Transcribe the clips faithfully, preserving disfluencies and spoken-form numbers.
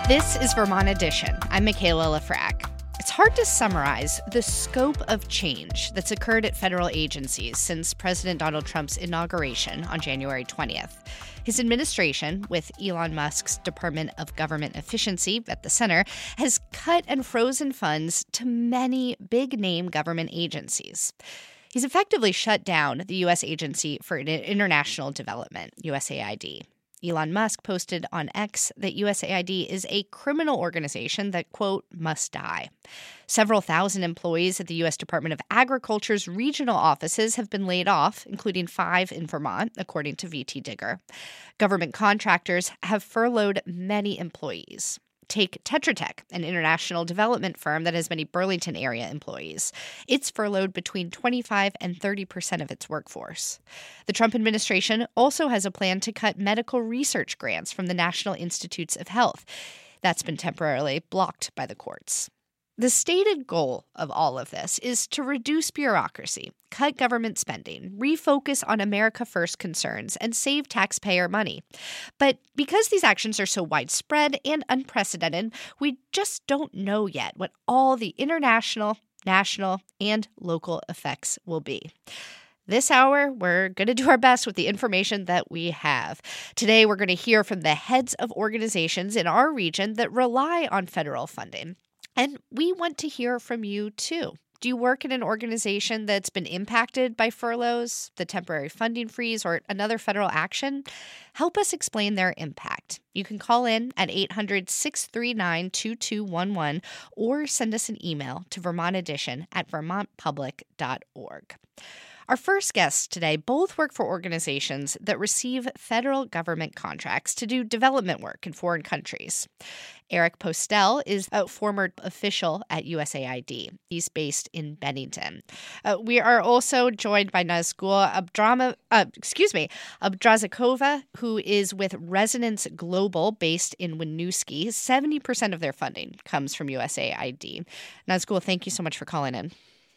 This is Vermont Edition. I'm Michaela Lafrac. It's hard to summarize the scope of change that's occurred at federal agencies since President Donald Trump's inauguration on January twentieth. His administration, with Elon Musk's Department of Government Efficiency at the center, has cut and frozen funds to many big-name government agencies. He's effectively shut down the U S Agency for International Development, U S A I D. Elon Musk posted on X that U S A I D is a criminal organization that, quote, must die. Several thousand employees at the U S Department of Agriculture's regional offices have been laid off, including five in Vermont, according to V T Digger. Government contractors have furloughed many employees. Take Tetra Tech, an international development firm that has many Burlington area employees. It's furloughed between twenty-five and thirty percent of its workforce. The Trump administration also has a plan to cut medical research grants from the National Institutes of Health. That's been temporarily blocked by the courts. The stated goal of all of this is to reduce bureaucracy, cut government spending, refocus on America First concerns, and save taxpayer money. But because these actions are so widespread and unprecedented, we just don't know yet what all the international, national, and local effects will be. This hour, we're going to do our best with the information that we have. Today, we're going to hear from the heads of organizations in our region that rely on federal funding. And we want to hear from you, too. Do you work in an organization that's been impacted by furloughs, the temporary funding freeze, or another federal action? Help us explain their impact. You can call in at eight hundred, six three nine, two two one one or send us an email to vermont edition at vermont public dot org. Our first guests today both work for organizations that receive federal government contracts to do development work in foreign countries. Eric Postel is a former official at U S A I D. He's based in Bennington. Uh, we are also joined by Nazgul Abdrama, uh, excuse me, Abdrazakova, who is with Resonance Global, based in Winooski. seventy percent of their funding comes from U S A I D. Nazgul, thank you so much for calling in.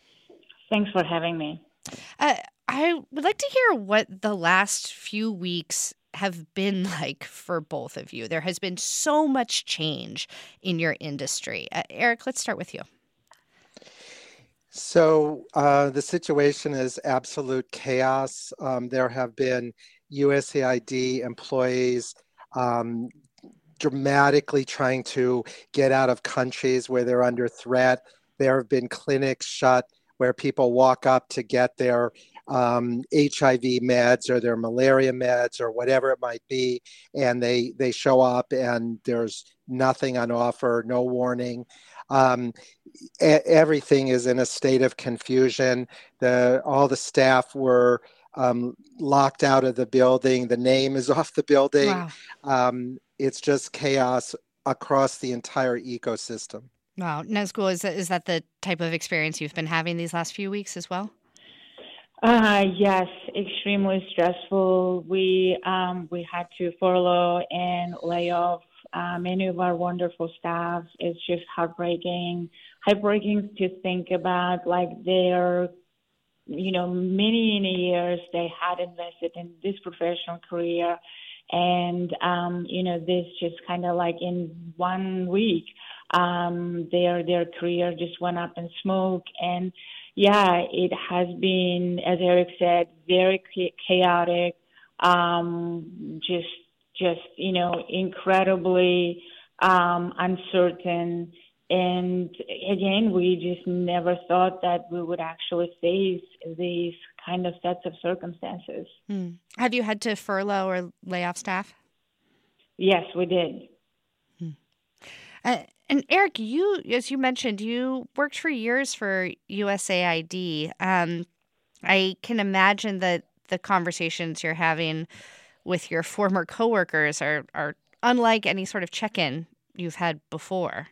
Thanks for having me. Uh, I would like to hear what the last few weeks have been like for both of you. There has been so much change in your industry. Uh, Eric, let's start with you. So uh, the situation is absolute chaos. Um, there have been U S A I D employees um, dramatically trying to get out of countries where they're under threat. There have been clinics shut where people walk up to get their um, H I V meds or their malaria meds or whatever it might be, and they they show up and there's nothing on offer, no warning. Um, a- everything is in a state of confusion. The all the staff were um, locked out of the building. The name is off the building. Wow. Um, it's just chaos across the entire ecosystem. Wow. Nazgul, is that, is that the type of experience you've been having these last few weeks as well? Uh, yes, extremely stressful. We um, we had to furlough and lay off uh, many of our wonderful staff. It's just heartbreaking. Heartbreaking to think about, like, their, you know, many, many years they had invested in this professional career. And, um, you know, this just kind of like in one week, um, their their career just went up in smoke. And, yeah, it has been, as Eric said, very chaotic, um, just, just you know, incredibly um, uncertain. And, again, we just never thought that we would actually face these kind of sets of circumstances. Hmm. Have you had to furlough or lay off staff? Yes, we did. Hmm. Uh, and Eric, you, as you mentioned, you worked for years for U S A I D. Um, I can imagine that the conversations you're having with your former coworkers are, are unlike any sort of check-in you've had before.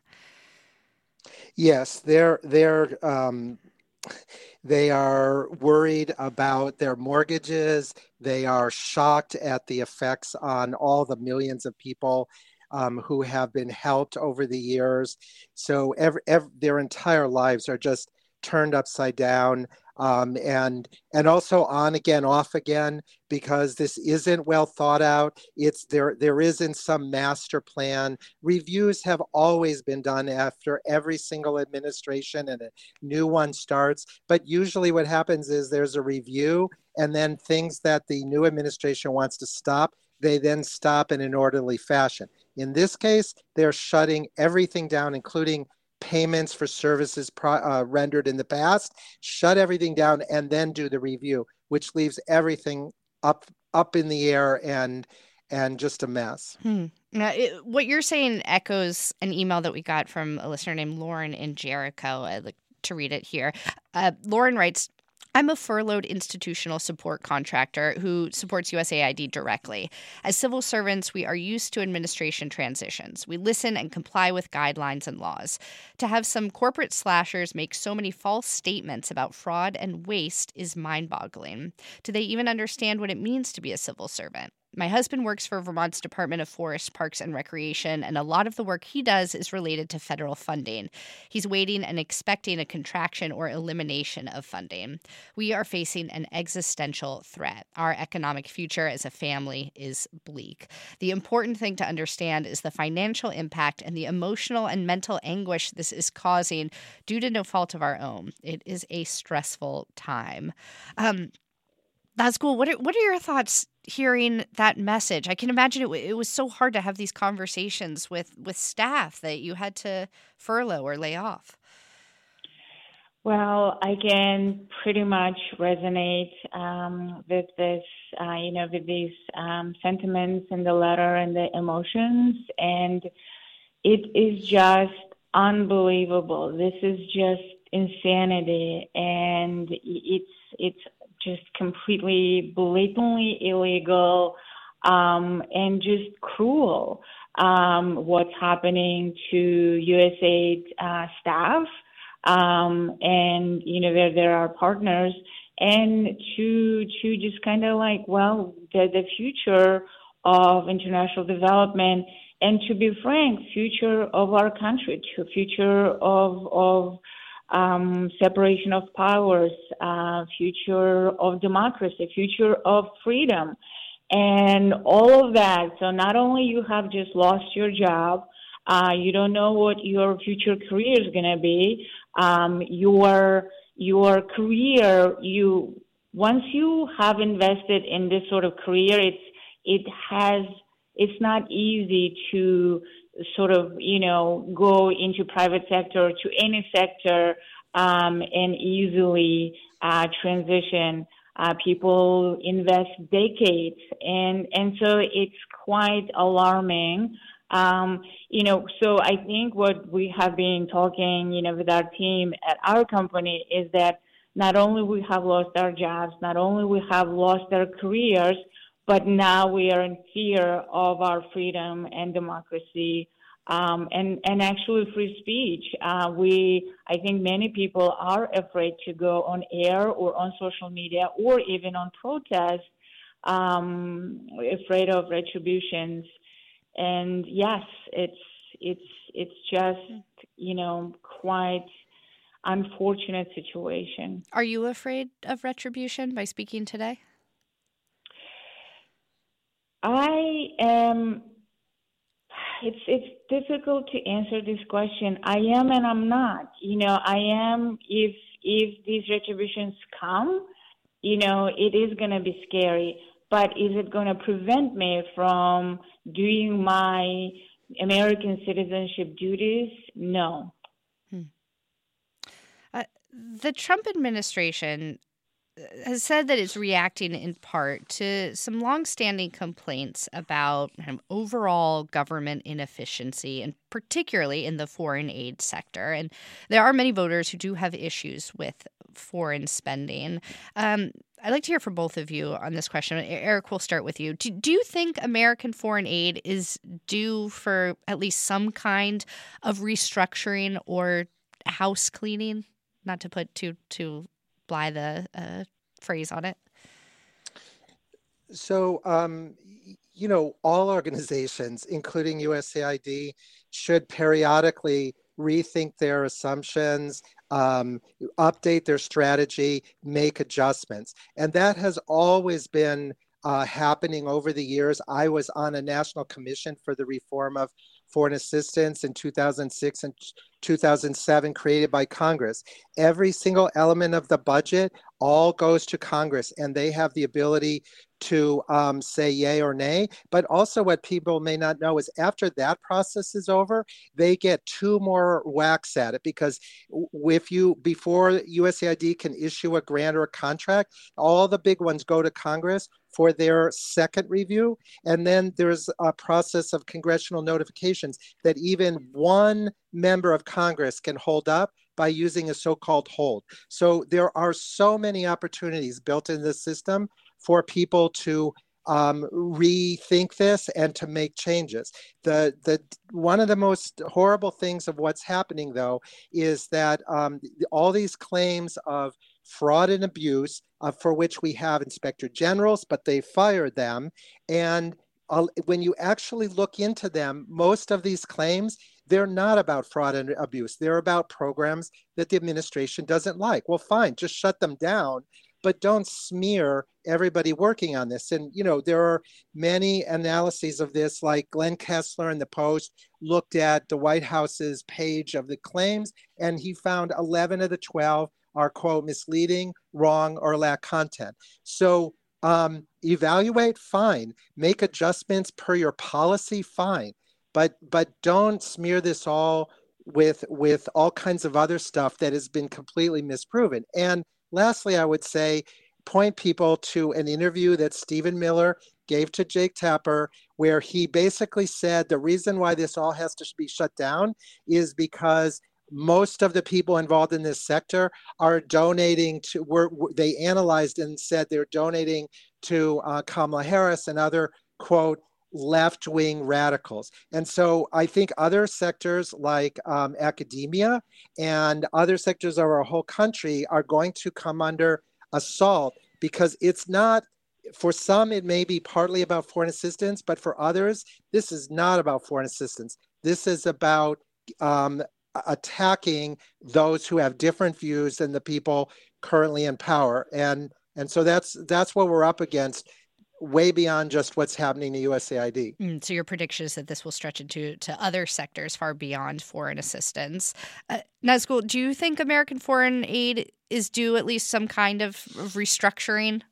Yes, they're they're um, they are worried about their mortgages. They are shocked at the effects on all the millions of people um, who have been helped over the years. So every, every, their entire lives are just turned upside down. Um, and and also on again, off again, because this isn't well thought out. It's there there isn't some master plan. Reviews have always been done after every single administration and a new one starts. But usually what happens is there's a review, and then things that the new administration wants to stop, they then stop in an orderly fashion. In this case, they're shutting everything down, including payments for services pro, uh, rendered in the past, shut everything down, and then do the review, which leaves everything up up in the air and and just a mess. Hmm. Now, it, what you're saying echoes an email that we got from a listener named Lauren in Jericho. I'd like to read it here. Uh, Lauren writes, I'm a furloughed institutional support contractor who supports U S A I D directly. As civil servants, we are used to administration transitions. We listen and comply with guidelines and laws. To have some corporate slashers make so many false statements about fraud and waste is mind-boggling. Do they even understand what it means to be a civil servant? My husband works for Vermont's Department of Forests, Parks, and Recreation, and a lot of the work he does is related to federal funding. He's waiting and expecting a contraction or elimination of funding. We are facing an existential threat. Our economic future as a family is bleak. The important thing to understand is the financial impact and the emotional and mental anguish this is causing due to no fault of our own. It is a stressful time. Um, that's cool. What are, what are your thoughts hearing that message? I can imagine it, w- it was so hard to have these conversations with, with staff that you had to furlough or lay off. Well, I can pretty much resonate um, with this, uh, you know, with these um, sentiments in the letter and the emotions, and it is just unbelievable. This is just insanity, and it's it's just completely blatantly illegal um, and just cruel. Um, what's happening to U S A I D uh, staff? Um, and, you know, there, there are partners, and to, to just kind of like, well, the, the future of international development, and to be frank, future of our country, to future of, of, um, separation of powers, uh, future of democracy, future of freedom, and all of that. So not only you have just lost your job, uh, you don't know what your future career is going to be. Um, your your career, you once you have invested in this sort of career, it's it has it's not easy to sort of you know go into private sector, to any sector, um, and easily uh, transition. Uh, people invest decades, and and so it's quite alarming. Um, you know, so I think what we have been talking, you know, with our team at our company is that not only we have lost our jobs, not only we have lost our careers, but now we are in fear of our freedom and democracy, um, and, and actually free speech. Uh, we, I think many people are afraid to go on air or on social media or even on protest, um, afraid of retributions. And yes, it's it's it's just you know quite unfortunate situation. Are you afraid of retribution by speaking today? I am. It's it's difficult to answer this question. I am and I'm not. You know, I am if if these retributions come, you know, it is going to be scary. But is it going to prevent me from doing my American citizenship duties? No. Hmm. Uh, the Trump administration has said that it's reacting in part to some longstanding complaints about kind of overall government inefficiency, and particularly in the foreign aid sector. And there are many voters who do have issues with foreign spending. Um, I'd like to hear from both of you on this question. Eric, we'll start with you. Do, do you think American foreign aid is due for at least some kind of restructuring or house cleaning? Not to put too too blithe a uh, phrase on it. So, um, you know, all organizations, including U S A I D, should periodically rethink their assumptions, um, update their strategy, make adjustments. And that has always been uh, happening over the years. I was on a national commission for the reform of foreign assistance in two thousand six and two thousand seven, created by Congress. Every single element of the budget all goes to Congress, and they have the ability to um, say yay or nay. But also what people may not know is after that process is over, they get two more whacks at it, because if you, before U S A I D can issue a grant or a contract, all the big ones go to Congress for their second review. And then there's a process of congressional notifications that even one member of Congress can hold up by using a so-called hold. So there are so many opportunities built in this system for people to um, rethink this and to make changes. The, the, one of the most horrible things of what's happening, though, is that um, all these claims of fraud and abuse, uh, for which we have inspector generals, but they fired them. And uh, when you actually look into them, most of these claims, they're not about fraud and abuse. They're about programs that the administration doesn't like. Well, fine, just shut them down, but don't smear everybody working on this. And, you know, there are many analyses of this, like Glenn Kessler in the Post looked at the White House's page of the claims, and he found eleven of the twelve are, quote, misleading, wrong, or lack content. So um, evaluate, fine. Make adjustments per your policy, fine. But but don't smear this all with with all kinds of other stuff that has been completely misproven. And lastly, I would say, point people to an interview that Stephen Miller gave to Jake Tapper, where he basically said the reason why this all has to be shut down is because most of the people involved in this sector are donating to, were, they analyzed and said they're donating to uh, Kamala Harris and other, quote, left-wing radicals. And so I think other sectors like um, academia and other sectors of our whole country are going to come under assault, because it's not, for some, it may be partly about foreign assistance, but for others, this is not about foreign assistance. This is about um, attacking those who have different views than the people currently in power. And, and so that's, that's what we're up against, way beyond just what's happening to U S A I D. Mm, so your prediction is that this will stretch into to other sectors far beyond foreign assistance. Uh, Nazgul, do you think American foreign aid is due at least some kind of, of restructuring?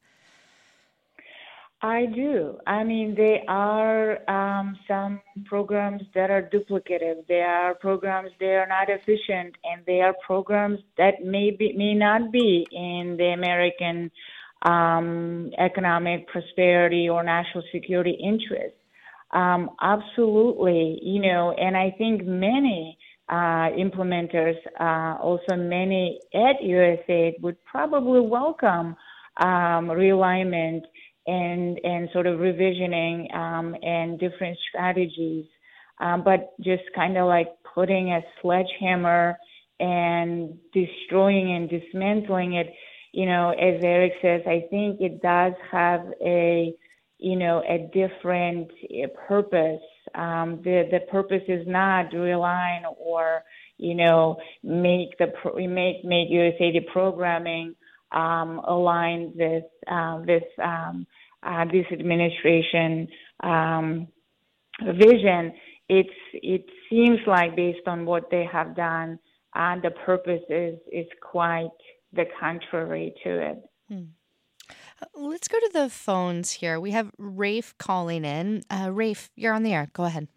I do. I mean, there are um, some programs that are duplicative. There are programs that are not efficient, and there are programs that may be, may not be in the American um, economic prosperity or national security interest. Um, absolutely, you know, and I think many uh, implementers, uh, also many at U S A I D would probably welcome um, realignment and and sort of revisioning um, and different strategies, um, but just kind of like putting a sledgehammer and destroying and dismantling it, you know, as Eric says, I think it does have a, you know, a different purpose. Um, the the purpose is not realign or, you know, make the make make U S A I D programming um, aligned with uh, this. Um, Uh, this administration um, vision. It's it seems like, based on what they have done, uh, the purpose is is quite the contrary to it. Hmm. Let's go to the phones here. We have Rafe calling in. Uh, Rafe, you're on the air. Go ahead.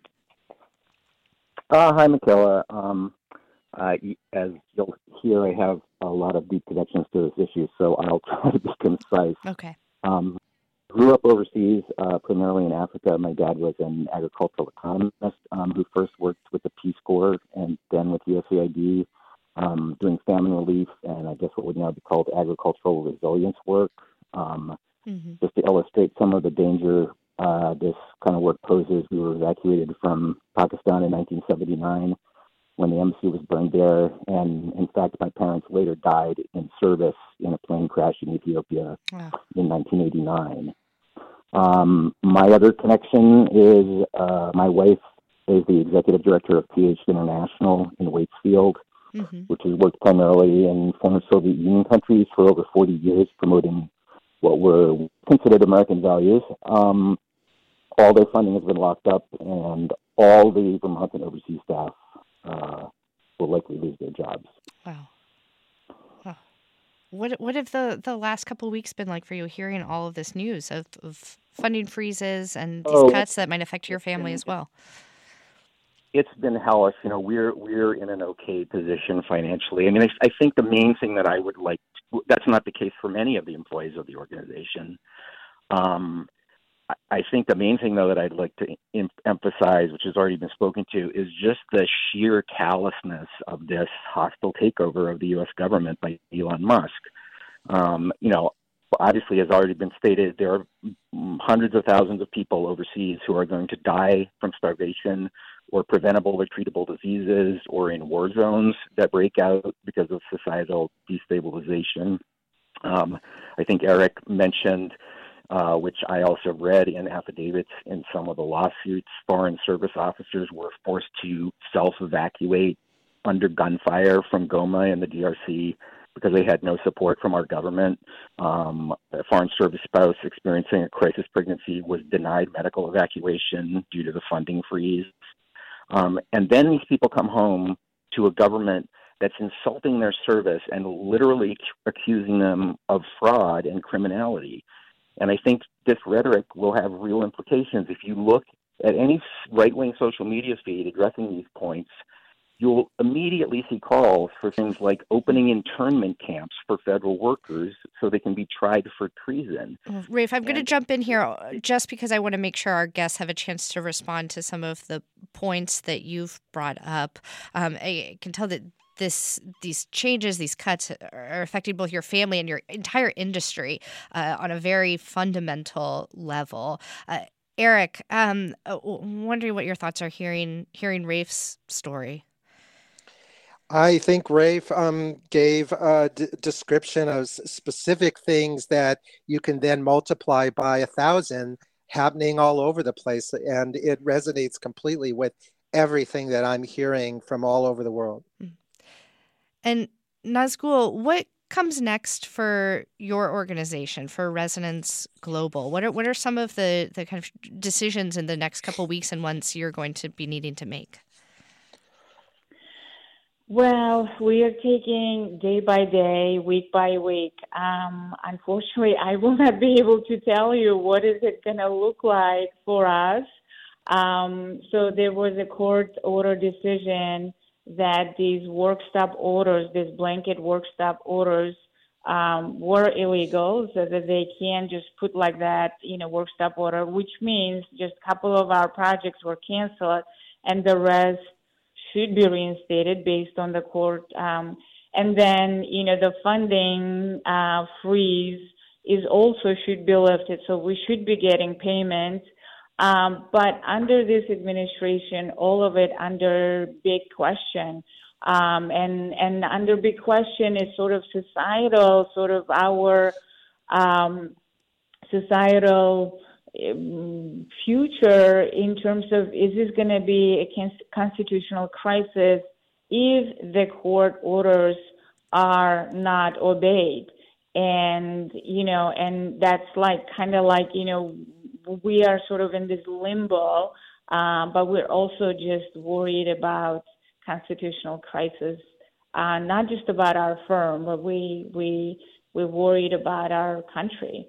Uh, hi, Michaela. Um, uh, as you'll hear, I have a lot of deep connections to this issue, so I'll try to be concise. Okay. Um, Grew up overseas, uh, primarily in Africa. My dad was an agricultural economist um, who first worked with the Peace Corps and then with U S A I D, um, doing famine relief and I guess what would now be called agricultural resilience work. Um, mm-hmm. Just to illustrate some of the danger uh, this kind of work poses, we were evacuated from Pakistan in nineteen seventy-nine when the embassy was burned there. And in fact, my parents later died in service in a plane crash in Ethiopia wow. in nineteen eighty-nine. Um, my other connection is uh, my wife is the executive director of P H International in Waitsfield, Mm-hmm. which has worked primarily in former Soviet Union countries for over forty years, promoting what were considered American values. Um, all their funding has been locked up, and all the Vermont and overseas staff uh, will likely lose their jobs. Wow. Wow. What what have the, the last couple of weeks been like for you, hearing all of this news of, of funding freezes and these Oh, cuts that might affect your family as well? It's been hellish. You know, we're we're in an okay position financially. I mean, I, I think the main thing that I would like, that's not the case for many of the employees of the organization. Um, I, I think the main thing, though, that I'd like to em- emphasize, which has already been spoken to, is just the sheer callousness of this hostile takeover of the U S government by Elon Musk. Um, you know, obviously, as already been stated, there are hundreds of thousands of people overseas who are going to die from starvation or preventable or treatable diseases, or in war zones that break out because of societal destabilization. Um, I think Eric mentioned, uh, which I also read in affidavits in some of the lawsuits, foreign service officers were forced to self-evacuate under gunfire from Goma in the D R C because they had no support from our government. Um, a foreign service spouse experiencing a crisis pregnancy was denied medical evacuation due to the funding freeze. Um, and then these people come home to a government that's insulting their service and literally accusing them of fraud and criminality. And I think this rhetoric will have real implications. If you look at any right-wing social media feed addressing these points, you'll immediately see calls for things like opening internment camps for federal workers so they can be tried for treason. Rafe, I'm going to jump in here just because I want to make sure our guests have a chance to respond to some of the points that you've brought up. Um, I can tell that this, these changes, these cuts are affecting both your family and your entire industry uh, on a very fundamental level. Uh, Eric, um, wondering what your thoughts are hearing hearing Rafe's story. I think Rafe um, gave a d- description of s- specific things that you can then multiply by a thousand happening all over the place. And it resonates completely with everything that I'm hearing from all over the world. And Nazgul, what comes next for your organization, for Resonance Global? What are what are some of the, the kind of decisions in the next couple of weeks and months you're going to be needing to make? Well, we are taking day by day, week by week. Um, unfortunately, I will not be able to tell you what is it going to look like for us. Um, so there was a court order decision that these work stop orders, these blanket work stop orders, um, were illegal, so that they can't just put like that, you know, work stop order, which means just a couple of our projects were canceled and the rest should be reinstated based on the court. Um, and then, you know, the funding uh, freeze is also should be lifted. So we should be getting payment. Um, but under this administration, all of it under big question. Um, and, and under big question is sort of societal, sort of our um, societal future in terms of, is this going to be a constitutional crisis if the court orders are not obeyed? And, you know, and that's like kind of like, you know, we are sort of in this limbo, um, but we're also just worried about constitutional crisis, uh, not just about our firm, but we, we, we're worried about our country.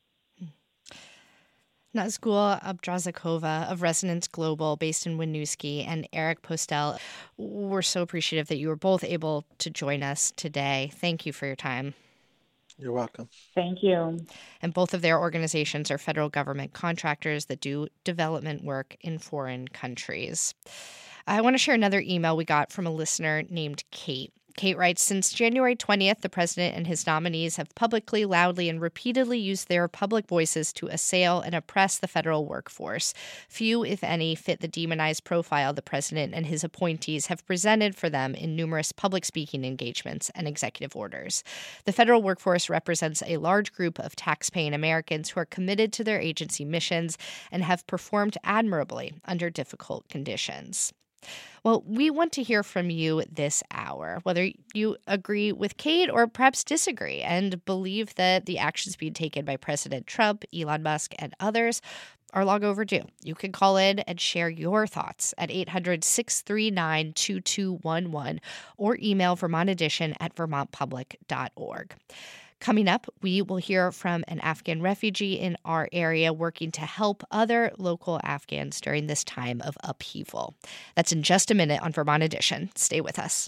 Nazgul Abdrazakova of Resonance Global, based in Winooski, and Eric Postel, we're so appreciative that you were both able to join us today. Thank you for your time. You're welcome. Thank you. And both of their organizations are federal government contractors that do development work in foreign countries. I want to share another email we got from a listener named Kate. Kate writes, since January twentieth, the president and his nominees have publicly, loudly, and repeatedly used their public voices to assail and oppress the federal workforce. Few, if any, fit the demonized profile the president and his appointees have presented for them in numerous public speaking engagements and executive orders. The federal workforce represents a large group of tax-paying Americans who are committed to their agency missions and have performed admirably under difficult conditions. Well, we want to hear from you this hour, whether you agree with Kate or perhaps disagree and believe that the actions being taken by President Trump, Elon Musk, and others are long overdue. You can call in and share your thoughts at eight hundred, six three nine, two two one one or email Vermont Edition at vermont public dot org. Coming up, we will hear from an Afghan refugee in our area working to help other local Afghans during this time of upheaval. That's in just a minute on Vermont Edition. Stay with us.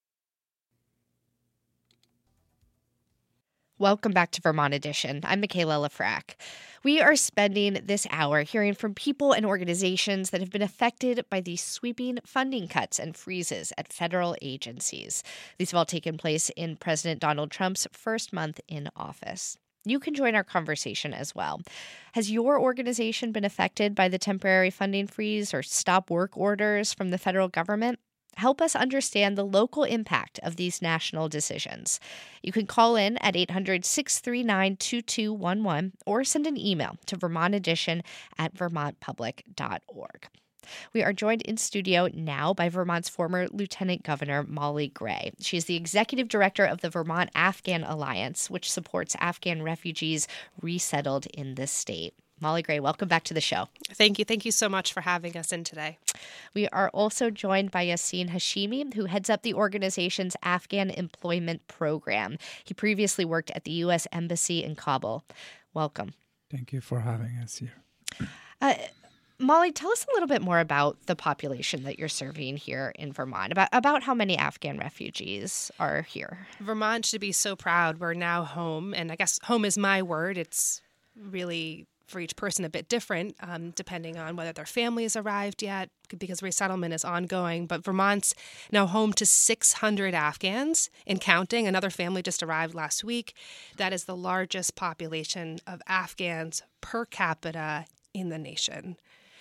Welcome back to Vermont Edition. I'm Michaela Lafrac. We are spending this hour hearing from people and organizations that have been affected by these sweeping funding cuts and freezes at federal agencies. These have all taken place in President Donald Trump's first month in office. You can join our conversation as well. Has your organization been affected by the temporary funding freeze or stop work orders from the federal government? Help us understand the local impact of these national decisions. You can call in at eight hundred, six three nine, two two one one or send an email to vermont edition at vermont public dot org. We are joined in studio now by Vermont's former Lieutenant Governor, Molly Gray. She is the executive director of the Vermont Afghan Alliance, which supports Afghan refugees resettled in this state. Molly Gray, welcome back to the show. Thank you. Thank you so much for having us in today. We are also joined by Yassine Hashimi, who heads up the organization's Afghan Employment Program. He previously worked at the U S Embassy in Kabul. Welcome. Thank you for having us here. Uh, Molly, tell us a little bit more about the population that you're serving here in Vermont, about, about how many Afghan refugees are here. Vermont should be so proud. We're now home, and I guess home is my word. It's really, for each person, a bit different, um, depending on whether their family has arrived yet, because resettlement is ongoing. But Vermont's now home to six hundred Afghans and counting. Another family just arrived last week. That is the largest population of Afghans per capita in the nation.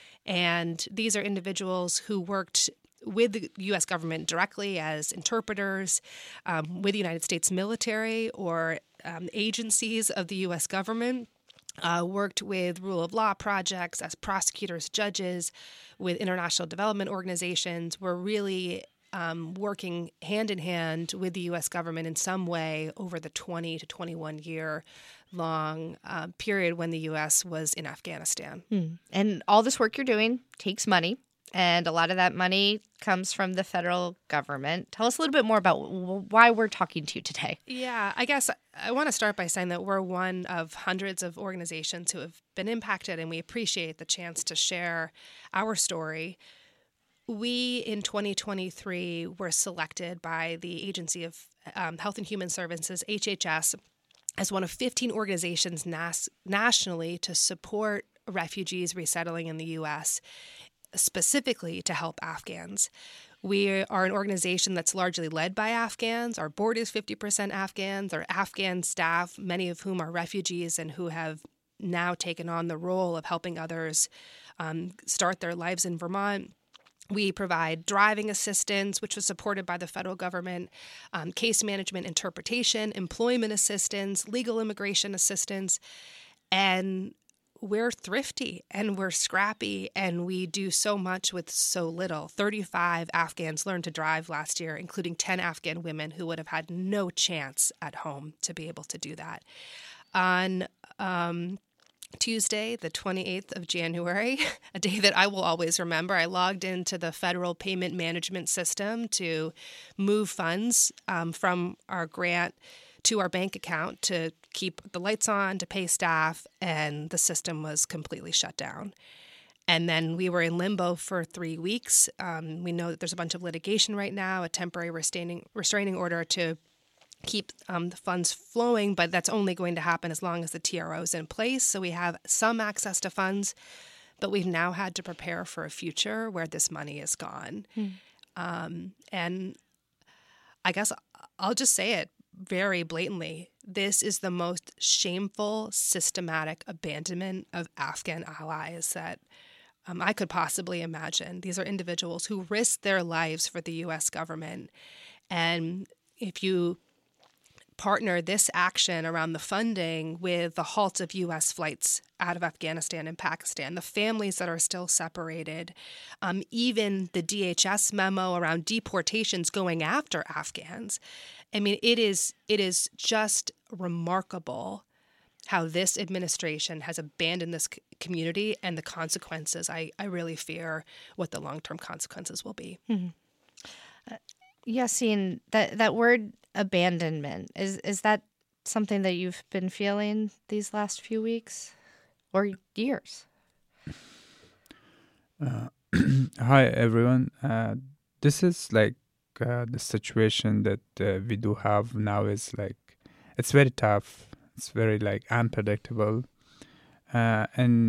And these are individuals who worked with the U S government directly as interpreters, um, with the United States military or um, agencies of the U S government. Uh, worked with rule of law projects as prosecutors, judges, with international development organizations. We're really um, working hand in hand with the U S government in some way over the twenty to twenty-one year long uh, period when the U S was in Afghanistan. Hmm. And all this work you're doing takes money. And a lot of that money comes from the federal government. Tell us a little bit more about why we're talking to you today. Yeah, I guess I want to start by saying that we're one of hundreds of organizations who have been impacted, and we appreciate the chance to share our story. We, in twenty twenty-three, were selected by the Agency of um, Health and Human Services, H H S, as one of fifteen organizations nas- nationally to support refugees resettling in the U S, specifically to help Afghans. We are an organization that's largely led by Afghans. Our board is fifty percent Afghans. Our Afghan staff, many of whom are refugees and who have now taken on the role of helping others um, start their lives in Vermont. We provide driving assistance, which was supported by the federal government, um, case management interpretation, employment assistance, legal immigration assistance, and we're thrifty and we're scrappy and we do so much with so little. thirty-five Afghans learned to drive last year, including ten Afghan women who would have had no chance at home to be able to do that. On um, Tuesday, the twenty-eighth of January, a day that I will always remember, I logged into the federal payment management system to move funds um, from our grant to our bank account to keep the lights on, to pay staff, and the system was completely shut down. And then we were in limbo for three weeks. Um, we know that there's a bunch of litigation right now, a temporary restraining restraining order to keep um, the funds flowing, but that's only going to happen as long as the T R O is in place. So we have some access to funds, but we've now had to prepare for a future where this money is gone. Hmm. Um, and I guess I'll just say it very blatantly. This is the most shameful, systematic abandonment of Afghan allies that um, I could possibly imagine. These are individuals who risked their lives for the U S government. And if you partner this action around the funding with the halt of U S flights out of Afghanistan and Pakistan, the families that are still separated, um, even the D H S memo around deportations going after Afghans. I mean, it is it is just remarkable how this administration has abandoned this community, and the consequences. I, I really fear what the long-term consequences will be. Mm-hmm. Uh, Yassine, that, that word abandonment, is is that something that you've been feeling these last few weeks or years? Uh, hi, everyone. Uh, this is like uh, the situation that uh, we do have now is like, it's very tough. It's very like unpredictable. Uh,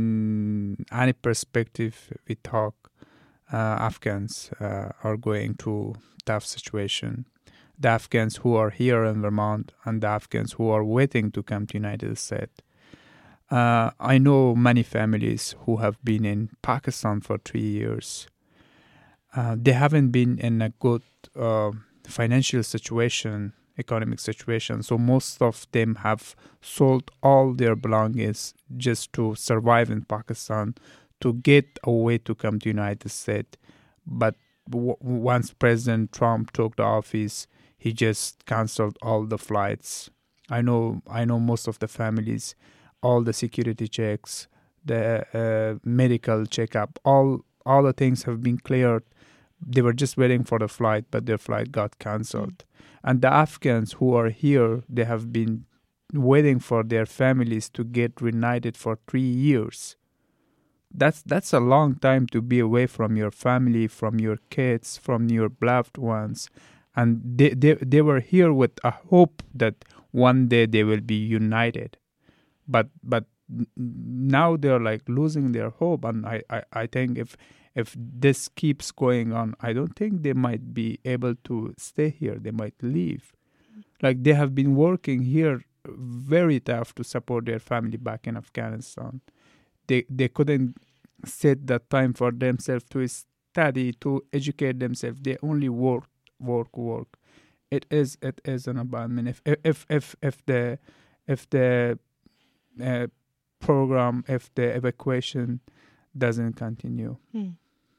in any perspective we talk, uh, Afghans uh, are going through tough situation. The Afghans who are here in Vermont and the Afghans who are waiting to come to United States. Uh, I know many families who have been in Pakistan for three years. Uh, they haven't been in a good uh, financial situation, economic situation. So most of them have sold all their belongings just to survive in Pakistan, to get a way to come to United States. But w- once President Trump took the office, he just canceled all the flights. I know, I know most of the families, all the security checks, the uh, medical checkup, all all the things have been cleared. They were just waiting for the flight, but their flight got canceled. Mm. And the Afghans who are here, they have been waiting for their families to get reunited for three years. That's that's a long time to be away from your family, from your kids, from your loved ones. And they, they, they were here with a hope that one day they will be united. But but now they're like losing their hope. And I, I, I think if if this keeps going on, I don't think they might be able to stay here. They might leave. Like they have been working here very tough to support their family back in Afghanistan. They they couldn't set that time for themselves to study, to educate themselves. They only work, work, work. It is it is an abandonment. If if if if the if the uh, program, if the evacuation doesn't continue. Hmm.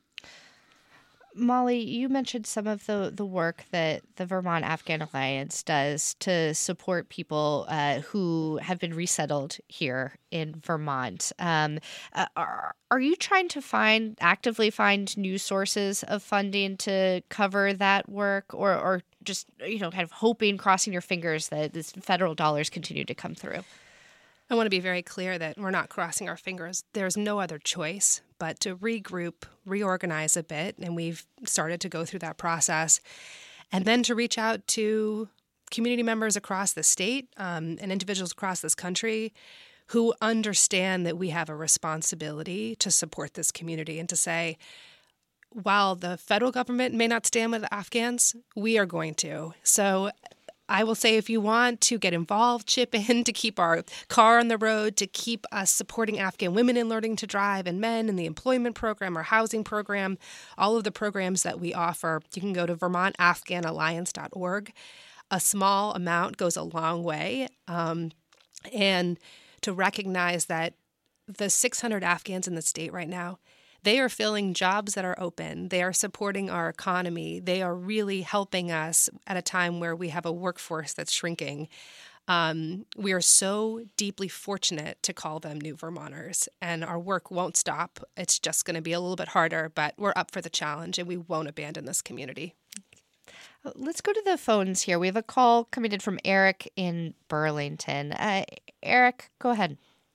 Molly, you mentioned some of the, the work that the Vermont Afghan Alliance does to support people uh, who have been resettled here in Vermont. Um, uh, are, are you trying to find, actively find new sources of funding to cover that work, or, or just, you know, kind of hoping, crossing your fingers that this federal dollars continue to come through? I want to be very clear that we're not crossing our fingers. There's no other choice but to regroup, reorganize a bit, and we've started to go through that process, and then to reach out to community members across the state um, and individuals across this country who understand that we have a responsibility to support this community and to say, while the federal government may not stand with the Afghans, we are going to. So I will say, if you want to get involved, chip in to keep our car on the road, to keep us supporting Afghan women in learning to drive and men in the employment program or housing program, all of the programs that we offer, you can go to vermont afghan alliance dot org. A small amount goes a long way. Um, and to recognize that the six hundred Afghans in the state right now, they are filling jobs that are open. They are supporting our economy. They are really helping us at a time where we have a workforce that's shrinking. Um, we are so deeply fortunate to call them New Vermonters, and our work won't stop. It's just going to be a little bit harder, but we're up for the challenge, and we won't abandon this community. Let's go to the phones here. We have a call coming in from Eric in Burlington. Uh, Eric, go ahead.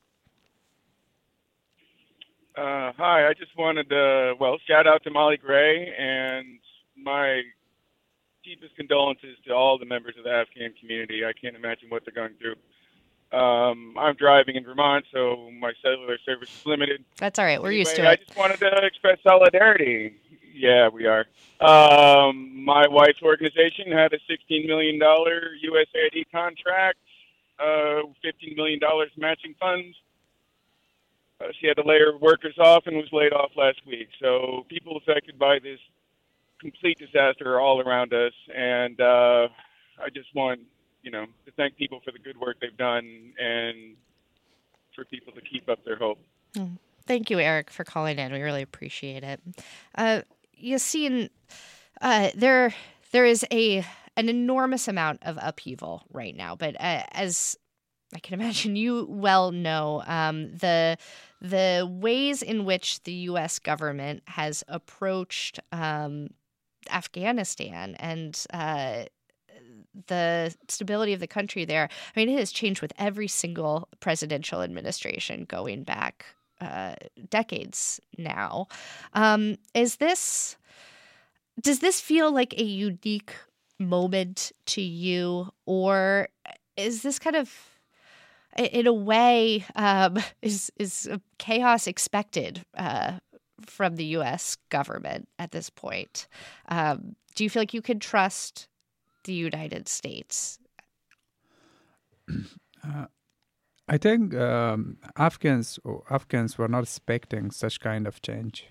Uh, hi, I just wanted to, well, shout out to Molly Gray and my deepest condolences to all the members of the Afghan community. I can't imagine what they're going through. Um, I'm driving in Vermont, so my cellular service is limited. That's all right. We're anyway, used to it. I just wanted to express solidarity. Yeah, we are. Um, my wife's organization had a sixteen million dollars U S A I D contract, uh, fifteen million dollars matching funds. Uh, she had to lay her workers off and was laid off last week. So people affected by this complete disaster are all around us. And uh, I just want, you know, to thank people for the good work they've done and for people to keep up their hope. Mm. Thank you, Eric, for calling in. We really appreciate it. Uh, Yassine, uh, there there is a an enormous amount of upheaval right now, but uh, as I can imagine you well know, um, the the ways in which the U S government has approached um, Afghanistan and uh, the stability of the country there, I mean, it has changed with every single presidential administration going back uh, decades now. Um, is this, does this feel like a unique moment to you, or is this kind of, in a way, um, is is chaos expected uh, from the U S government at this point? Um, do you feel like you can trust the United States? Uh, I think um, Afghans Afghans were not expecting such kind of change.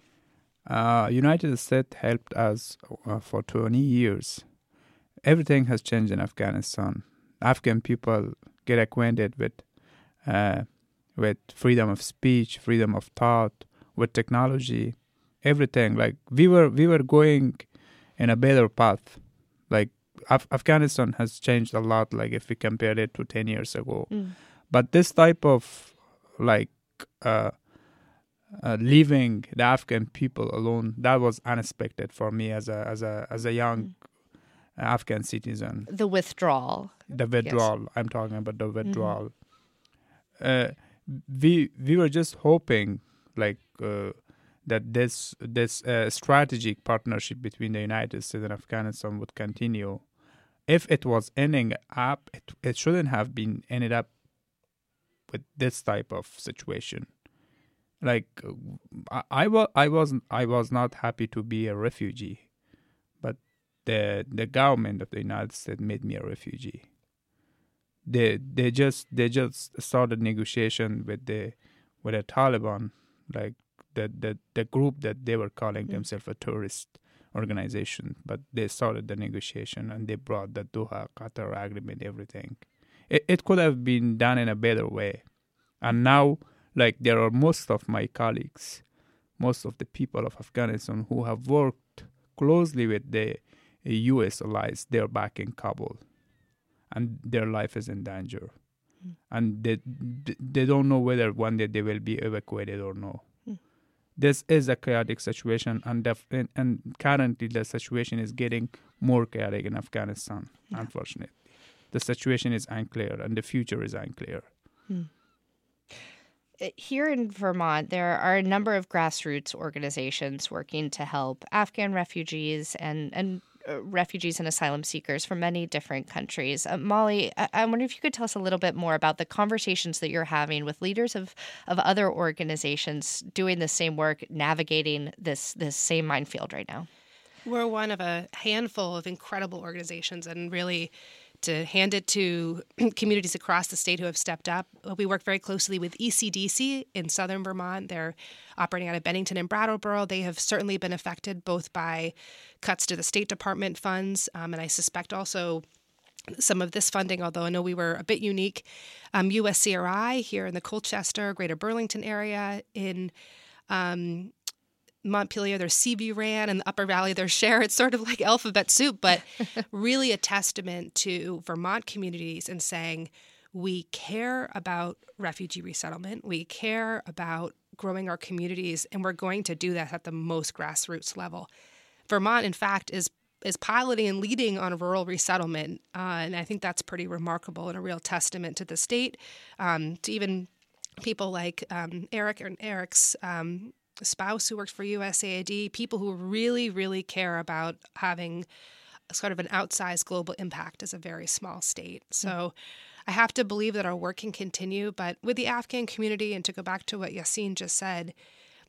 Uh, United States helped us uh, for twenty years. Everything has changed in Afghanistan. Afghan people get acquainted with uh, with freedom of speech, freedom of thought, with technology, everything. Like we were we were going in a better path. Like Af- Afghanistan has changed a lot. Like if we compare it to ten years ago, mm. But this type of like uh, uh, leaving the Afghan people alone, that was unexpected for me as a as a as a young mm. Afghan citizen. The withdrawal. The withdrawal. Yes. I'm talking about the withdrawal. Mm-hmm. Uh, we we were just hoping like uh, that this this uh, strategic partnership between the United States and Afghanistan would continue. If it was ending up, it it shouldn't have been ended up with this type of situation. Like I, I was I wasn't I was not happy to be a refugee, but the the government of the United States made me a refugee. They they just they just started negotiation with the with the Taliban, like the the, the group that they were calling mm. themselves a terrorist organization, but they started the negotiation and they brought the Doha Qatar agreement, everything. It it could have been done in a better way. And now, like, there are most of my colleagues, most of the people of Afghanistan who have worked closely with the U S allies, they're back in Kabul. And their life is in danger. Mm. And they they don't know whether one day they will be evacuated or no. Mm. This is a chaotic situation, and, def- and, and currently the situation is getting more chaotic in Afghanistan, yeah. Unfortunately. The situation is unclear, and the future is unclear. Mm. Here in Vermont, there are a number of grassroots organizations working to help Afghan refugees and, and uh, refugees and asylum seekers from many different countries. Uh, Molly, I-, I wonder if you could tell us a little bit more about the conversations that you're having with leaders of, of other organizations doing the same work, navigating this, this same minefield right now. We're one of a handful of incredible organizations, and really to hand it to communities across the state who have stepped up. We work very closely with E C D C in southern Vermont. They're operating out of Bennington and Brattleboro. They have certainly been affected both by cuts to the State Department funds, um, and I suspect also some of this funding, although I know we were a bit unique. Um, U S C R I here in the Colchester, Greater Burlington area, in um, Montpelier, there's C V R A N, and the Upper Valley, there's SHARE. It's sort of like alphabet soup, but really a testament to Vermont communities and saying, we care about refugee resettlement, we care about growing our communities, and we're going to do that at the most grassroots level. Vermont, in fact, is is piloting and leading on rural resettlement, uh, and I think that's pretty remarkable and a real testament to the state, um, to even people like um, Eric and Eric's um spouse who works for U S A I D, people who really, really care about having sort of an outsized global impact as a very small state. So mm-hmm. I have to believe that our work can continue. But with the Afghan community, and to go back to what Yassine just said,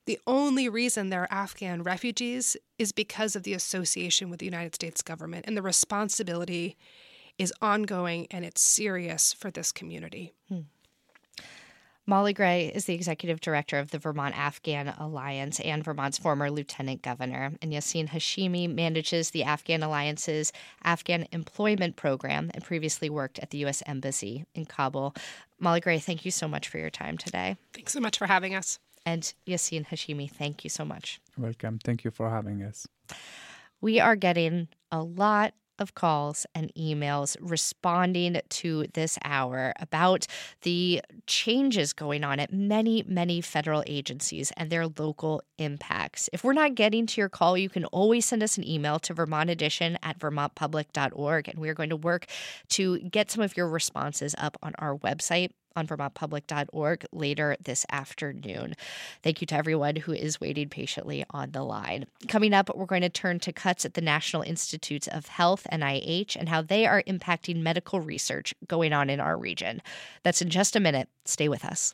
The only reason they're Afghan refugees is because of the association with the United States government, and the responsibility is ongoing and it's serious for this community. Hmm. Molly Gray is the executive director of the Vermont Afghan Alliance and Vermont's former lieutenant governor. And Yassine Hashimi manages the Afghan Alliance's Afghan Employment Program and previously worked at the U S Embassy in Kabul. Molly Gray, thank you so much for your time today. Thanks so much for having us. And Yassine Hashimi, thank you so much. Welcome. Thank you for having us. We are getting a lot of calls and emails responding to this hour about the changes going on at many, many federal agencies and their local impacts. If we're not getting to your call, you can always send us an email to vermont edition at vermont public dot org, and we're going to work to get some of your responses up on our website on vermont public dot org later this afternoon. Thank you to everyone who is waiting patiently on the line. Coming up, we're going to turn to cuts at the National Institutes of Health, N I H, and how they are impacting medical research going on in our region. That's in just a minute. Stay with us.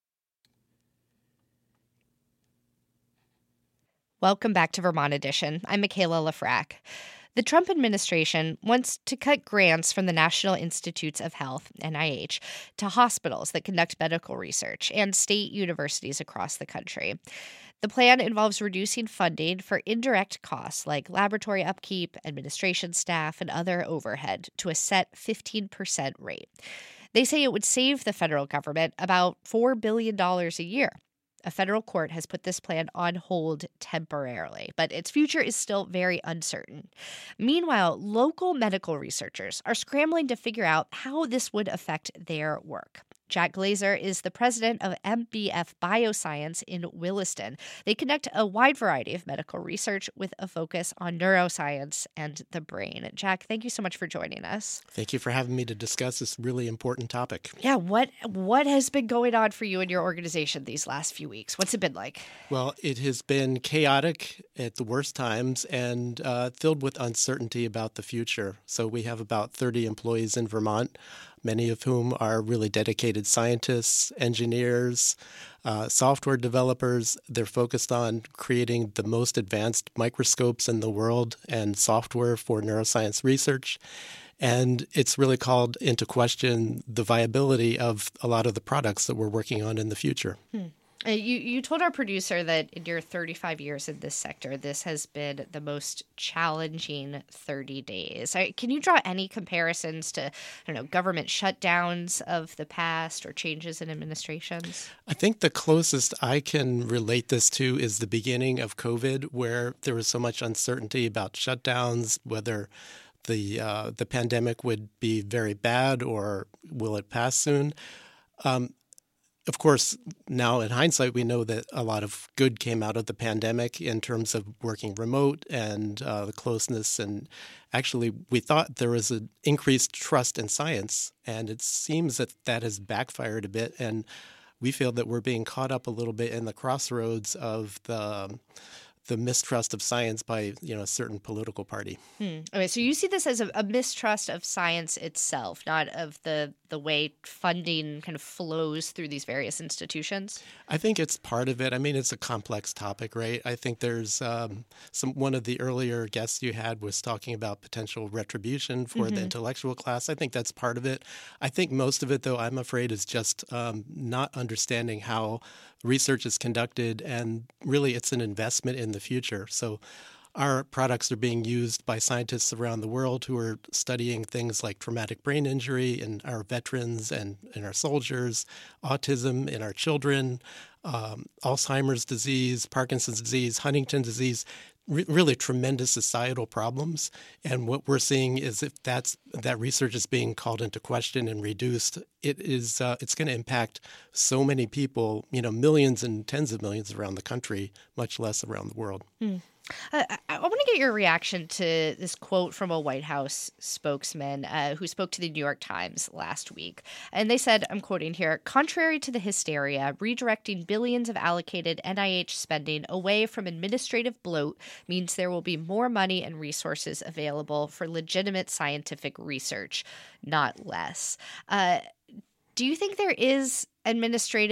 Welcome back to Vermont Edition. I'm Michaela Lafrac. The Trump administration wants to cut grants from the National Institutes of Health, N I H, to hospitals that conduct medical research and state universities across the country. The plan involves reducing funding for indirect costs like laboratory upkeep, administration staff, and other overhead to a set fifteen percent rate. They say it would save the federal government about four billion dollars a year. A federal court has put this plan on hold temporarily, but its future is still very uncertain. Meanwhile, local medical researchers are scrambling to figure out how this would affect their work. Jack Glazer is the president of M B F Bioscience in Williston. They conduct a wide variety of medical research with a focus on neuroscience and the brain. Jack, thank you so much for joining us. Thank you for having me to discuss this really important topic. Yeah, what what has been going on for you and your organization these last few weeks? What's it been like? Well, it has been chaotic at the worst times and uh, filled with uncertainty about the future. So we have about thirty employees in Vermont, many of whom are really dedicated scientists, engineers, uh, software developers. They're focused on creating the most advanced microscopes in the world and software for neuroscience research. And it's really called into question the viability of a lot of the products that we're working on in the future. Hmm. Uh, you, you told our producer that in your thirty-five years in this sector, this has been the most challenging thirty days. Uh, can you draw any comparisons to, I don't know, government shutdowns of the past or changes in administrations? I think the closest I can relate this to is the beginning of COVID, where there was so much uncertainty about shutdowns, whether the uh, the pandemic would be very bad or will it pass soon. Um, Of course, now in hindsight, we know that a lot of good came out of the pandemic in terms of working remote and uh, the closeness. And actually, we thought there was an increased trust in science, and it seems that that has backfired a bit. And we feel that we're being caught up a little bit in the crossroads of the the mistrust of science by, you know, a certain political party. Hmm. Okay, so you see this as a, a mistrust of science itself, not of the the way funding kind of flows through these various institutions? I think it's part of it. I mean, it's a complex topic, right? I think there's um, some. One of the earlier guests you had was talking about potential retribution for mm-hmm. the intellectual class. I think that's part of it. I think most of it, though, I'm afraid, is just um, not understanding how research is conducted, and really it's an investment in the future. So our products are being used by scientists around the world who are studying things like traumatic brain injury in our veterans and in our soldiers, autism in our children, um, Alzheimer's disease, Parkinson's disease, Huntington's disease, re- really tremendous societal problems. And what we're seeing is if that's that research is being called into question and reduced, it is uh, it's going to impact so many people, you know, millions and tens of millions around the country, much less around the world. Mm. Uh, I, I want to get your reaction to this quote from a White House spokesman uh, who spoke to the New York Times last week. And they said, I'm quoting here, "Contrary to the hysteria, redirecting billions of allocated N I H spending away from administrative bloat means there will be more money and resources available for legitimate scientific research, not less." Uh, do you think there is administrative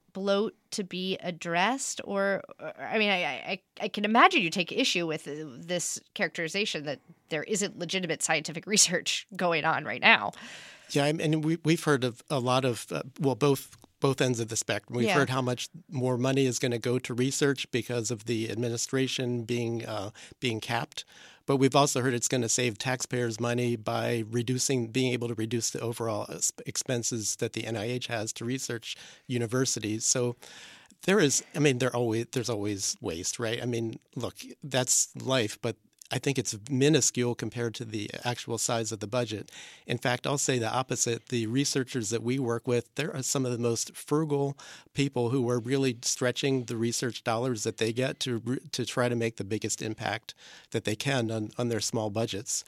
bloat to be addressed? Or, or I mean, I, I, I can imagine you take issue with this characterization that there isn't legitimate scientific research going on right now. Yeah, I mean, we, we've heard of a lot of, uh, well, both both ends of the spectrum. We've yeah. heard how much more money is going to go to research because of the administration being uh, being capped. But we've also heard it's going to save taxpayers money by reducing, being able to reduce the overall expenses that the N I H has to research universities. So there is, I mean, there always there's always waste, right? I mean, look, that's life, but I think it's minuscule compared to the actual size of the budget. In fact, I'll say the opposite. The researchers that we work with, there are some of the most frugal people who are really stretching the research dollars that they get to to try to make the biggest impact that they can on, on their small budgets.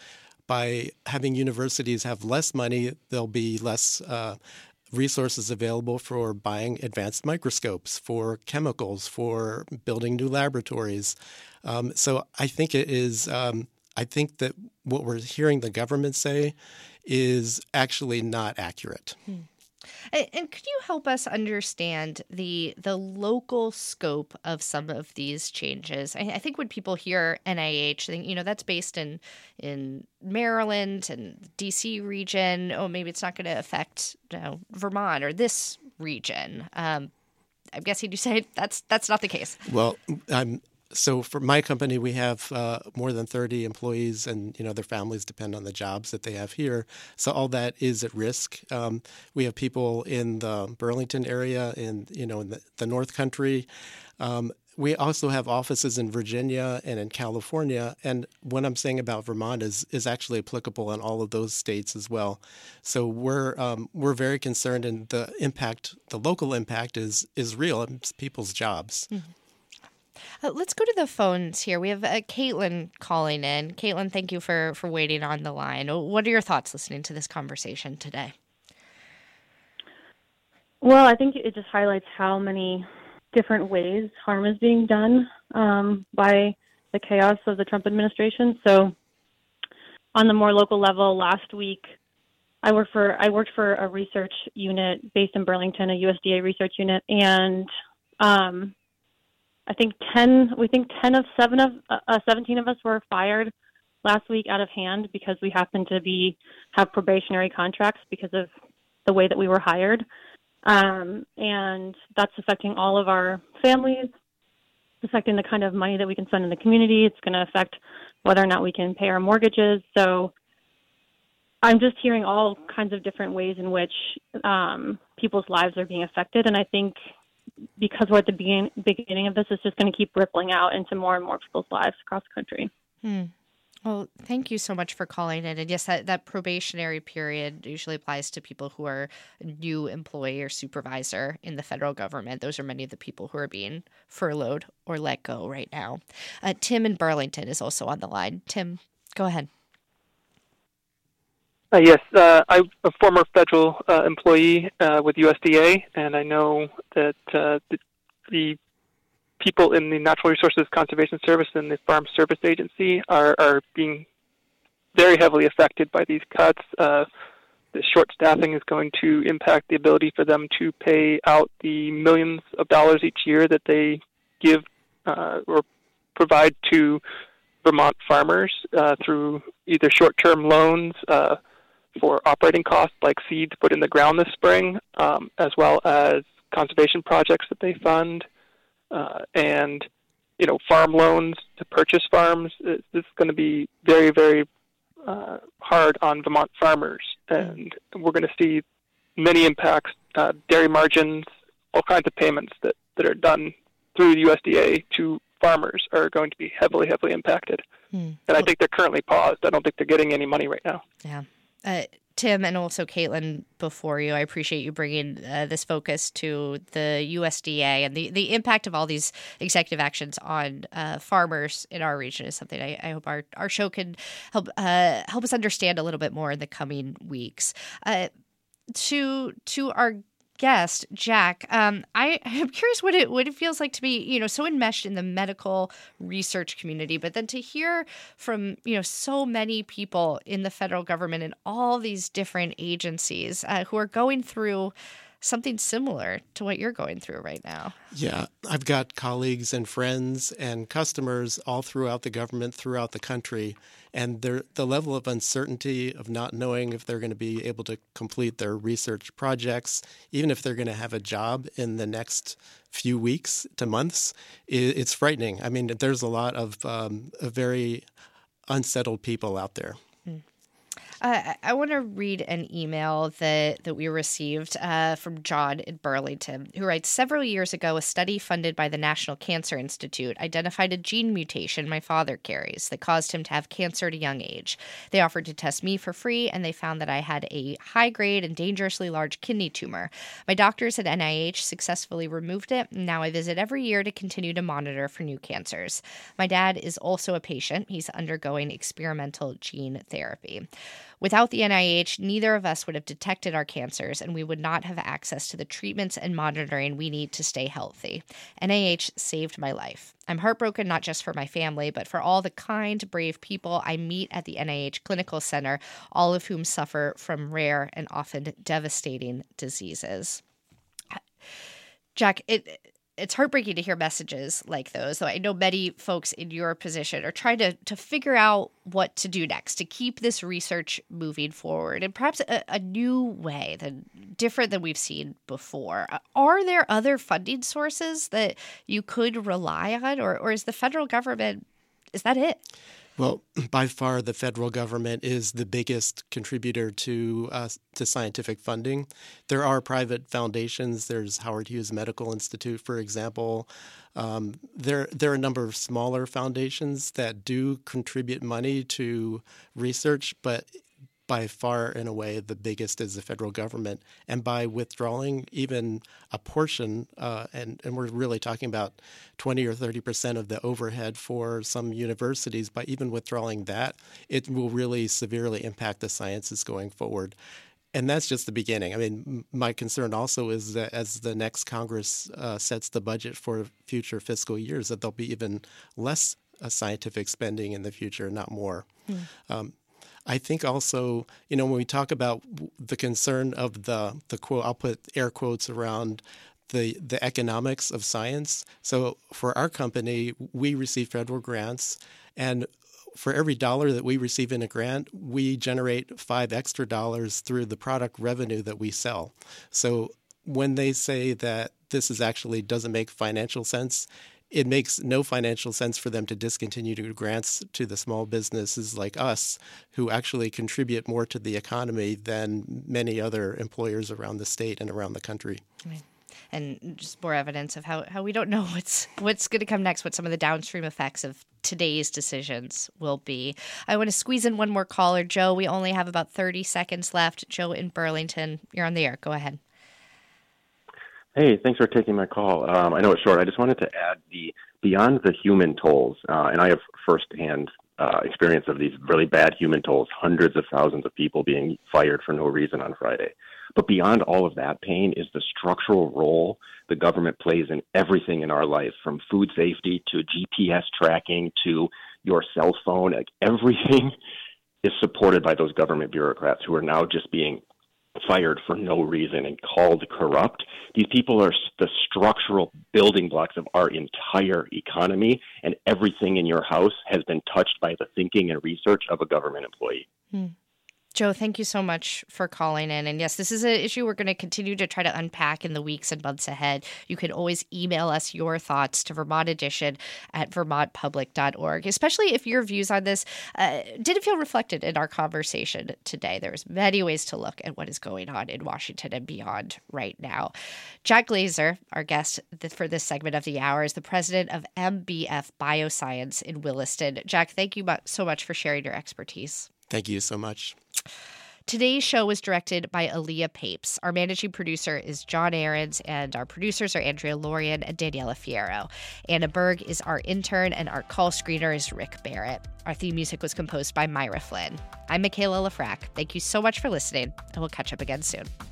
By having universities have less money, there'll be less uh, resources available for buying advanced microscopes, for chemicals, for building new laboratories. Um, so I think it is, um, I think that what we're hearing the government say is actually not accurate. Hmm. And, and could you help us understand the the local scope of some of these changes? I, I think when people hear N I H, they think, you know, that's based in in Maryland and D C region. Oh, maybe it's not going to affect, you know, Vermont or this region. Um, I'm guessing you say that's that's not the case. Well, I'm. So for my company, we have uh, more than thirty employees, and you know their families depend on the jobs that they have here. So all that is at risk. Um, we have people in the Burlington area, in you know in the, the North Country. Um, we also have offices in Virginia and in California. And what I'm saying about Vermont is is actually applicable in all of those states as well. So we're um, we're very concerned, and the impact, the local impact, is is real. It's people's jobs. Mm-hmm. Uh, let's go to the phones here. We have uh, Caitlin calling in. Caitlin, thank you for, for waiting on the line. What are your thoughts listening to this conversation today? Well, I think it just highlights how many different ways harm is being done um, by the chaos of the Trump administration. So on the more local level, last week, I worked for I worked for a research unit based in Burlington, a U S D A research unit, and um, I think ten. We think ten of seven of uh, seventeen of us were fired last week out of hand because we happened to be have probationary contracts because of the way that we were hired, um, and that's affecting all of our families. It's affecting the kind of money that we can spend in the community. It's going to affect whether or not we can pay our mortgages. So I'm just hearing all kinds of different ways in which um, people's lives are being affected, and I think, because we're at the begin- beginning of this, it's just going to keep rippling out into more and more people's lives across the country. Hmm. Well, thank you so much for calling in. And yes, that, that probationary period usually applies to people who are a new employee or supervisor in the federal government. Those are many of the people who are being furloughed or let go right now. Uh, Tim in Burlington is also on the line. Tim, go ahead. Uh, yes, uh, I'm a former federal uh, employee uh, with U S D A, and I know that uh, the, the people in the Natural Resources Conservation Service and the Farm Service Agency are, are being very heavily affected by these cuts. Uh, the short staffing is going to impact the ability for them to pay out the millions of dollars each year that they give uh, or provide to Vermont farmers uh, through either short-term loans, uh, for operating costs like seeds put in the ground this spring, um, as well as conservation projects that they fund, uh, and you know farm loans to purchase farms. This is going to be very, very uh, hard on Vermont farmers, and we're going to see many impacts, uh, dairy margins, all kinds of payments that, that are done through the U S D A to farmers are going to be heavily, heavily impacted. Hmm. And I think they're currently paused. I don't think they're getting any money right now. Yeah. Uh, Tim and also Caitlin before you, I appreciate you bringing uh, this focus to the U S D A, and the, the impact of all these executive actions on uh, farmers in our region is something I, I hope our, our show can help uh, help us understand a little bit more in the coming weeks. Uh, to to our guest, Jack, um, I am curious what it what it feels like to be, you know, so enmeshed in the medical research community, but then to hear from, you know, so many people in the federal government and all these different agencies uh, who are going through something similar to what you're going through right now. Yeah, I've got colleagues and friends and customers all throughout the government, throughout the country, and the level of uncertainty of not knowing if they're going to be able to complete their research projects, even if they're going to have a job in the next few weeks to months, it's frightening. I mean, there's a lot of um, very unsettled people out there. Uh, I want to read an email that, that we received uh, from John in Burlington, who writes, several years ago, a study funded by the National Cancer Institute identified a gene mutation my father carries that caused him to have cancer at a young age. They offered to test me for free, and they found that I had a high-grade and dangerously large kidney tumor. My doctors at N I H successfully removed it, and now I visit every year to continue to monitor for new cancers. My dad is also a patient. He's undergoing experimental gene therapy. Without the N I H, neither of us would have detected our cancers, and we would not have access to the treatments and monitoring we need to stay healthy. N I H saved my life. I'm heartbroken not just for my family, but for all the kind, brave people I meet at the N I H Clinical Center, all of whom suffer from rare and often devastating diseases. Jack, it... It's heartbreaking to hear messages like those, though I know many folks in your position are trying to, to figure out what to do next to keep this research moving forward and perhaps a, a new way, than, different than we've seen before. Are there other funding sources that you could rely on, or, or is the federal government, is that it? Well, by far, the federal government is the biggest contributor to uh, to scientific funding. There are private foundations. There's Howard Hughes Medical Institute, for example. Um, there, there are a number of smaller foundations that do contribute money to research, but by far, in a way, the biggest is the federal government. And by withdrawing even a portion, uh, and, and we're really talking about twenty or thirty percent of the overhead for some universities, by even withdrawing that, it will really severely impact the sciences going forward. And that's just the beginning. I mean, my concern also is that as the next Congress uh, sets the budget for future fiscal years, that there'll be even less uh, scientific spending in the future, not more. Mm. Um, I think also, you know, when we talk about the concern of the, the quote, I'll put air quotes around the, the economics of science. So for our company, we receive federal grants, and for every dollar that we receive in a grant, we generate five extra dollars through the product revenue that we sell. So when they say that this is actually doesn't make financial sense, it makes no financial sense for them to discontinue grants to the small businesses like us, who actually contribute more to the economy than many other employers around the state and around the country. Right. And just more evidence of how, how we don't know what's what's going to come next, what some of the downstream effects of today's decisions will be. I want to squeeze in one more caller. Joe, we only have about thirty seconds left. Joe in Burlington, you're on the air. Go ahead. Hey, thanks for taking my call. Um, I know it's short. I just wanted to add the beyond the human tolls, uh, and I have firsthand uh, experience of these really bad human tolls, hundreds of thousands of people being fired for no reason on Friday. But beyond all of that pain is the structural role the government plays in everything in our life, from food safety to G P S tracking to your cell phone. Like, everything is supported by those government bureaucrats who are now just being fired for no reason and called corrupt. These people are the structural building blocks of our entire economy, and everything in your house has been touched by the thinking and research of a government employee. Hmm. Joe, thank you so much for calling in. And yes, this is an issue we're going to continue to try to unpack in the weeks and months ahead. You can always email us your thoughts to Vermont Edition at vermont public dot org, especially if your views on this uh, didn't feel reflected in our conversation today. There's many ways to look at what is going on in Washington and beyond right now. Jack Glazer, our guest for this segment of the hour, is the president of M B F Bioscience in Williston. Jack, thank you so much for sharing your expertise. Thank you so much. Today's show was directed by Aaliyah Papes. Our managing producer is John Ahrens, and our producers are Andrea Lorian and Daniela Fierro. Anna Berg is our intern, and our call screener is Rick Barrett. Our theme music was composed by Myra Flynn. I'm Michaela Lafrac. Thank you so much for listening, and we'll catch up again soon.